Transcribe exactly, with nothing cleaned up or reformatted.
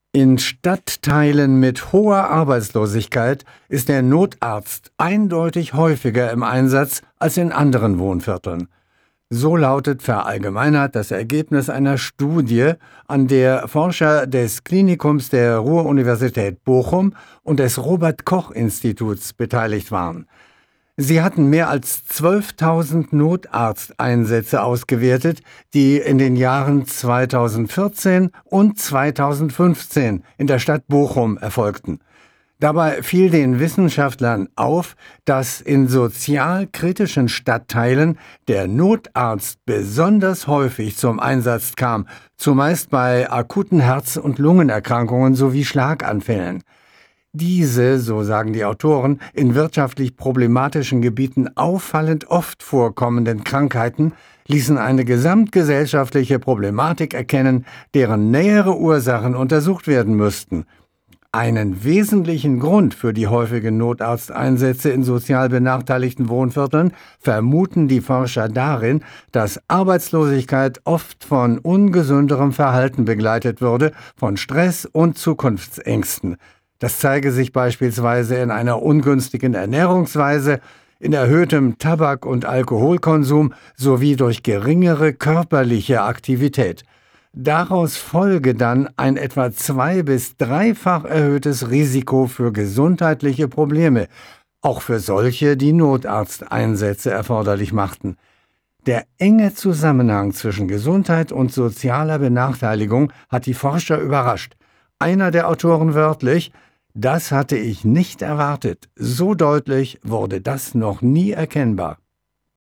In Stadtteilen mit hoher Arbeitslosigkeit ist der Notarzt eindeutig häufiger im Einsatz als in anderen Wohnvierteln. So lautet verallgemeinert das Ergebnis einer Studie, an der Forscher des Klinikums der Ruhr-Universität Bochum und des Robert-Koch-Instituts beteiligt waren. Sie hatten mehr als zwölftausend Notarzteinsätze ausgewertet, die in den Jahren zweitausendvierzehn und zweitausendfünfzehn in der Stadt Bochum erfolgten. Dabei fiel den Wissenschaftlern auf, dass in sozial kritischen Stadtteilen der Notarzt besonders häufig zum Einsatz kam, zumeist bei akuten Herz- und Lungenerkrankungen sowie Schlaganfällen. Diese, so sagen die Autoren, in wirtschaftlich problematischen Gebieten auffallend oft vorkommenden Krankheiten ließen eine gesamtgesellschaftliche Problematik erkennen, deren nähere Ursachen untersucht werden müssten. Einen wesentlichen Grund für die häufigen Notarzteinsätze in sozial benachteiligten Wohnvierteln vermuten die Forscher darin, dass Arbeitslosigkeit oft von ungesünderem Verhalten begleitet würde, von Stress und Zukunftsängsten. Das zeige sich beispielsweise in einer ungünstigen Ernährungsweise, in erhöhtem Tabak- und Alkoholkonsum sowie durch geringere körperliche Aktivität. Daraus folge dann ein etwa zwei- bis dreifach erhöhtes Risiko für gesundheitliche Probleme, auch für solche, die Notarzteinsätze erforderlich machten. Der enge Zusammenhang zwischen Gesundheit und sozialer Benachteiligung hat die Forscher überrascht. Einer der Autoren wörtlich: „Das hatte ich nicht erwartet. So deutlich wurde das noch nie erkennbar."